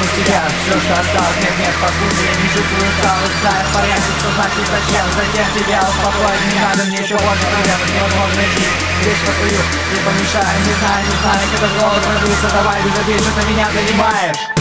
из тебя все, что осталось. Нет, покуда я не чувствую усталость. Знаю в порядке, что значит зачем. Затем тебя успокоить не надо, мне еще больше проблем. Невозможно идти, здесь постою, не помешаю. Не знаю, как это голод продуется. Давай без обид, что ты меня занимаешь.